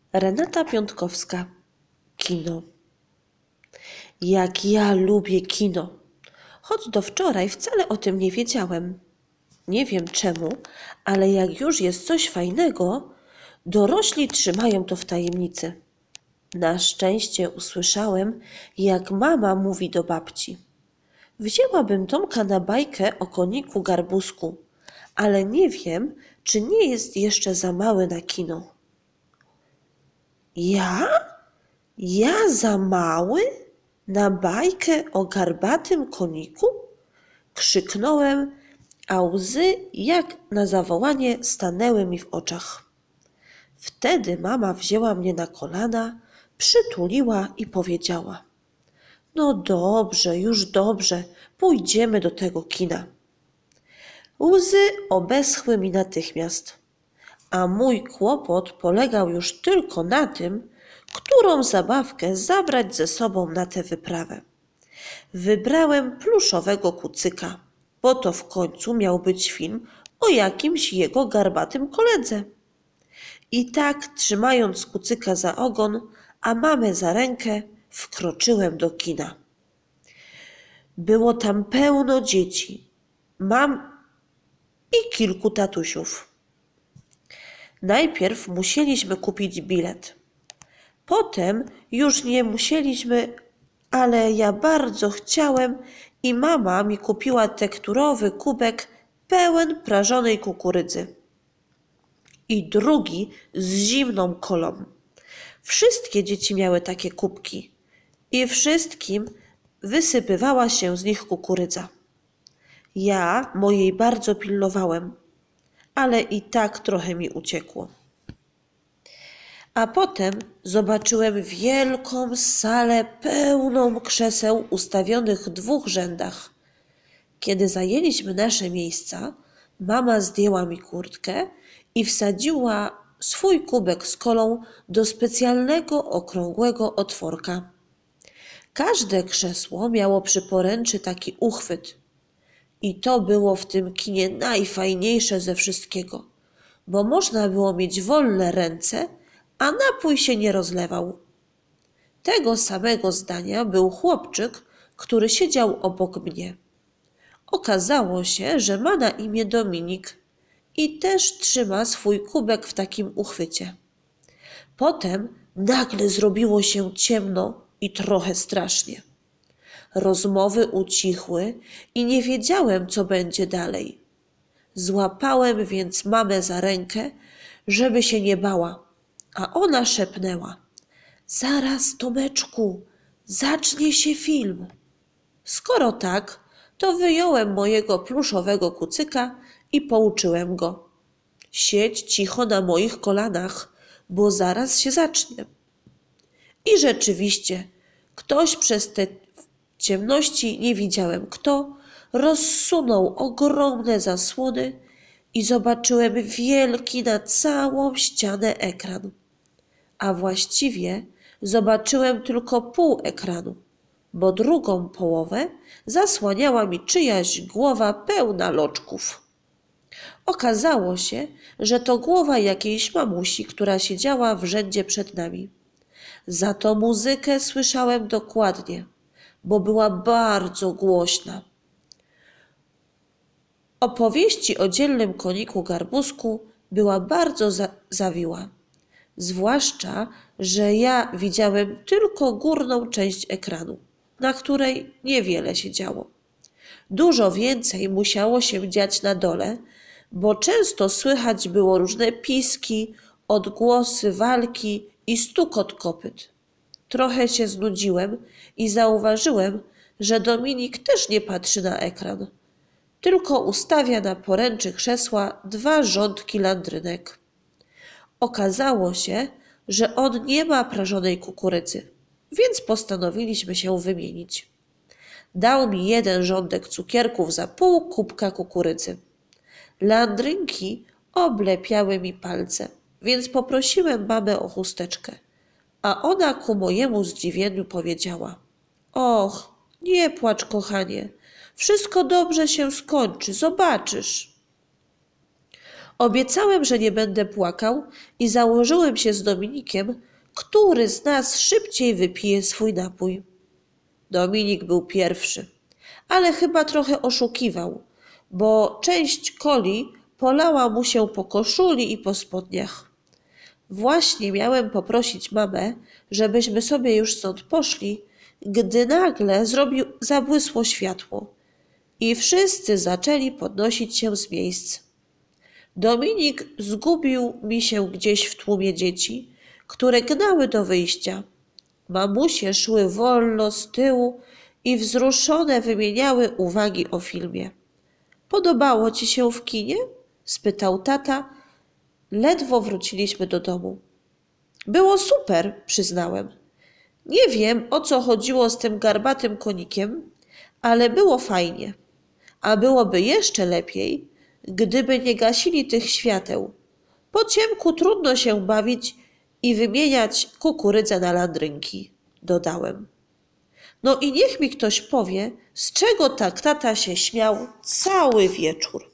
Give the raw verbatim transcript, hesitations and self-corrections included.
Renata Piątkowska. Kino. Jak ja lubię kino. Choć do wczoraj wcale o tym nie wiedziałem. Nie wiem czemu, ale jak już jest coś fajnego, dorośli trzymają to w tajemnicy. Na szczęście usłyszałem, jak mama mówi do babci. Wzięłabym Tomka na bajkę o koniku Garbusku, ale nie wiem, czy nie jest jeszcze za mały na kino. Ja? Ja za mały? Na bajkę o garbatym koniku? Krzyknąłem, a łzy jak na zawołanie stanęły mi w oczach. Wtedy mama wzięła mnie na kolana, przytuliła i powiedziała: No dobrze, już dobrze, pójdziemy do tego kina. Łzy obeschły mi natychmiast, a mój kłopot polegał już tylko na tym, którą zabawkę zabrać ze sobą na tę wyprawę. Wybrałem pluszowego kucyka, bo to w końcu miał być film o jakimś jego garbatym koledze. I tak, trzymając kucyka za ogon, a mamę za rękę, wkroczyłem do kina. Było tam pełno dzieci, mam i kilku tatusiów. Najpierw musieliśmy kupić bilet. Potem już nie musieliśmy, ale ja bardzo chciałem i mama mi kupiła tekturowy kubek pełen prażonej kukurydzy i drugi z zimną kolą. Wszystkie dzieci miały takie kubki i wszystkim wysypywała się z nich kukurydza. Ja mojej bardzo pilnowałem, ale i tak trochę mi uciekło. A potem zobaczyłem wielką salę pełną krzeseł ustawionych w dwóch rzędach. Kiedy zajęliśmy nasze miejsca, mama zdjęła mi kurtkę i wsadziła swój kubek z kolą do specjalnego okrągłego otworka. Każde krzesło miało przy poręczy taki uchwyt. I to było w tym kinie najfajniejsze ze wszystkiego, bo można było mieć wolne ręce, a napój się nie rozlewał. Tego samego zdania był chłopczyk, który siedział obok mnie. Okazało się, że ma na imię Dominik i też trzyma swój kubek w takim uchwycie. Potem nagle zrobiło się ciemno i trochę strasznie. Rozmowy ucichły i nie wiedziałem, co będzie dalej. Złapałem więc mamę za rękę, żeby się nie bała, a ona szepnęła: Zaraz, Tomeczku, zacznie się film. Skoro tak, to wyjąłem mojego pluszowego kucyka i pouczyłem go: Siedź cicho na moich kolanach, bo zaraz się zacznie. I rzeczywiście, ktoś przez te ciemności, nie widziałem kto, rozsunął ogromne zasłony i zobaczyłem wielki na całą ścianę ekran. A właściwie zobaczyłem tylko pół ekranu, bo drugą połowę zasłaniała mi czyjaś głowa pełna loczków. Okazało się, że to głowa jakiejś mamusi, która siedziała w rzędzie przed nami. Za to muzykę słyszałem dokładnie, bo była bardzo głośna. Opowieści o dzielnym koniku Garbusku była bardzo za- zawiła. Zwłaszcza, że ja widziałem tylko górną część ekranu, na której niewiele się działo. Dużo więcej musiało się dziać na dole, bo często słychać było różne piski, odgłosy walki i stukot kopyt. Trochę się znudziłem i zauważyłem, że Dominik też nie patrzy na ekran, tylko ustawia na poręczy krzesła dwa rządki landrynek. Okazało się, że on nie ma prażonej kukurydzy, więc postanowiliśmy się wymienić. Dał mi jeden rządek cukierków za pół kubka kukurydzy. Landrynki oblepiały mi palce, więc poprosiłem mamę o chusteczkę, a ona ku mojemu zdziwieniu powiedziała: Och, nie płacz, kochanie, wszystko dobrze się skończy, zobaczysz. Obiecałem, że nie będę płakał i założyłem się z Dominikiem, który z nas szybciej wypije swój napój. Dominik był pierwszy, ale chyba trochę oszukiwał, bo część coli polała mu się po koszuli i po spodniach. Właśnie miałem poprosić mamę, żebyśmy sobie już stąd poszli, gdy nagle zrobił, zabłysło światło i wszyscy zaczęli podnosić się z miejsc. Dominik zgubił mi się gdzieś w tłumie dzieci, które gnały do wyjścia. Mamusie szły wolno z tyłu i wzruszone wymieniały uwagi o filmie. Podobało ci się w kinie? Spytał tata. Ledwo wróciliśmy do domu. Było super, przyznałem. Nie wiem, o co chodziło z tym garbatym konikiem, ale było fajnie. A byłoby jeszcze lepiej, gdyby nie gasili tych świateł. Po ciemku trudno się bawić i wymieniać kukurydzę na landrynki, dodałem. No i niech mi ktoś powie, z czego tak tata się śmiał cały wieczór.